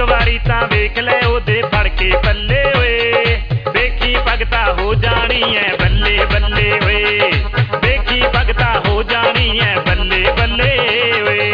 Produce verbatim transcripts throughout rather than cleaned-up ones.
ਵਾਰੀ ਤਾਂ ਵੇਖ ਲੈ ਉਹਦੇ ਫੜ ਕੇ ਪੱਲੇ ਓਏ, ਵੇਖੀ ਭਗਤਾ ਹੋ ਜਾਣੀ ਐ ਬੱਲੇ ਬੱਲੇ ਓਏ, ਵੇਖੀ ਭਗਤਾ ਹੋ ਜਾਣੀ ਐ ਬੱਲੇ ਬੱਲੇ ਓਏ।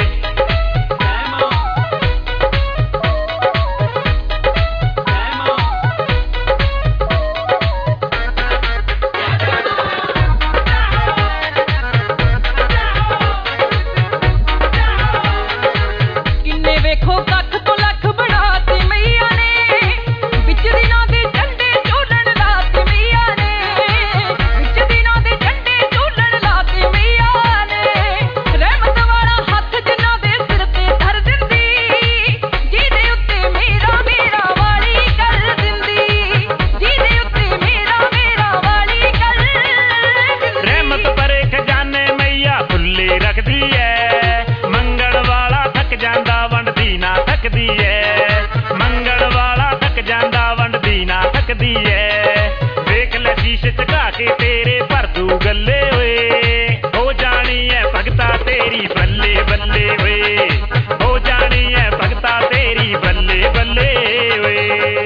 ਕਿੰਨੇ ਵੇਖੋ ਕੱਖ ਤੋਂ ਲੱਖ ਬਣਾਤੀ ਮਈਆ ਨੇ, ਵਿੱਚ ਦਿਨਾਂ ਦੇ ਝੰਡੇ ਝੂਲਣ ਲਾਤੀ ਮਈਆ ਨੇ, ਵਿੱਚ ਦਿਨਾਂ ਦੇ ਝੰਡੇ ਝੂਲਣ ਲਾਤੀ ਮਈਆ ਨੇ। ਰਹਿਮਤ ਵਾਲਾ ਹੱਥ ਜਿਨ੍ਹਾਂ ਦੇ ਸਿਰ ਤੇ ਧਰ ਦਿੰਦੀ, ਜਿਹਦੇ ਉੱਤੇ ਮੇਰਾ ਮੇਰਾ ਵਾਲੀ ਕਰ ਦਿੰਦੀ, ਜਿਹਦੇ ਉੱਤੇ ਮੇਰਾ ਮੇਰਾ ਵਾਲੀ ਕਰ ਦਿੰਦੀ। ਰਹਿਮਤ ਭਰੇ ਖਜ਼ਾਨੇ ਮਈਆ ਖੁੱਲੇ ਰੱਖਦੀ ਐ, ਮੰਗਣ ਵਾਲਾ ਥੱਕ ਜਾਂਦਾ ਵੰਡਦੀ ਨਾ ਥੱਕਦੀ ਐ, ਮੰਗਣ ਵਾਲਾ ਥੱਕ ਜਾਂਦਾ ਵੰਡਦੀ ਨਾ ਥੱਕਦੀ ਐ। ਵੇਖ ਲੈ ਸ਼ੀਸ਼ ਝੁਕਾ ਕੇ ਤੇਰੇ ਭਰ ਦੂ ਗੱਲੇ ਓਏ, ਹੋ ਜਾਣੀ ਐ ਭਗਤਾ ਤੇਰੀ ਬੱਲੇ ਬੱਲੇ ਓਏ, ਹੋ ਜਾਣੀ ਐ ਭਗਤਾ ਤੇਰੀ ਬੱਲੇ ਬੱਲੇ ਓਏ।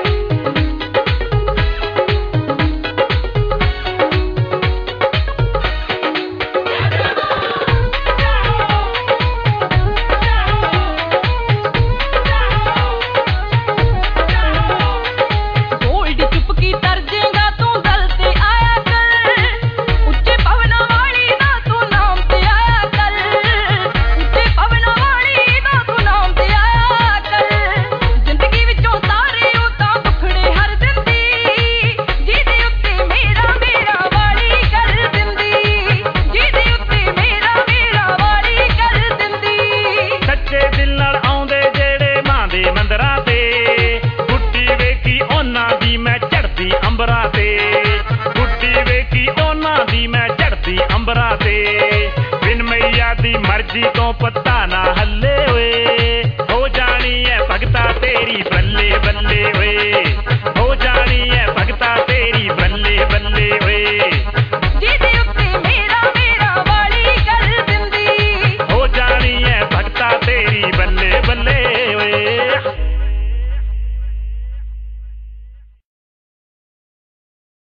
ਗੋਲਡੀ ਚੁਪਕੀ ਤਰਜੇਗਾ ਤੂੰ ਦਲ ਤੇ ਆਇਆ ਕਰ, ਉੱਚੇ ਭਵਨਾਂ ਵਾਲੀ ਦਾ ਤੂੰ ਨਾਮ ਤੇ ਆਇਆ ਕਰ, ਉੱਚੇ ਭਵਨਾਂ ਵਾਲੀ ਦਾ ਤੂੰ ਨਾਮ ਤੇ ਆਇਆ ਕਰ। ਜ਼ਿੰਦਗੀ ਵਿੱਚੋਂ ਸਾਰੇ ਉਹ ਤਾਂ ਦੁੱਖੜੇ ਹਰ ਦਿੰਦੀ, ਜਿਹਦੇ ਉੱਤੇ ਮੇਰਾ ਮੇਰਾ ਵਾਲੀ ਕਰ ਦਿੰਦੀ, ਜਿਹਦੇ ਉੱਤੇ ਮੇਰਾ ਮੇਰਾ ਵਾਲੀ ਕਰ ਦਿੰਦੀ। ਸੱਚੇ ਦਿਲ ਨਾਲ ਆਉਂਦੇ ਜਿਹੜੇ ਮਾਂ ਦੇ ਮੰਦਰਾਂ ਤੇ, ਗੁੱਡੀ ਵੇਖੀ ਉਹਨਾਂ ਦੀ ਮੈਂ ਝੜਦੀ ਅੰਬਰਾਂ ਤੇ, ਗੁੱਡੀ ਵੇਖੀ ਉਹਨਾਂ ਦੀ ਮੈਂ ਝੜਦੀ ਅੰਬਰਾਂ ਤੇ। ਬਿਨ ਮਈਆ ਦੀ ਮਰਜ਼ੀ ਤੋਂ ਪੱਤਾ ਨਾ ਹੱਲੇ ਓਏ, ਹੋ ਜਾਣੀ ਐ ਭਗਤਾ ਤੇਰੀ ਬੱਲੇ ਬੱਲੇ ਓਏ, ਹੋ ਜਾਣੀ ਐ ਭਗਤਾ ਤੇਰੀ ਬੱਲੇ ਬੱਲੇ ਓਏ, ਜਿਹਦੇ ਉੱਤੇ ਮੇਰਾ ਮੇਰਾ ਵਾਲੀ ਕਰ ਦਿੰਦੀ। ਹੋ ਜਾਣੀ ਐ ਭਗਤਾ ਤੇਰੀ ਬੱਲੇ ਬੱਲੇ ਓਏ।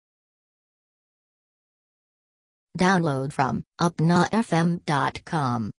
Download from upna f m dot com.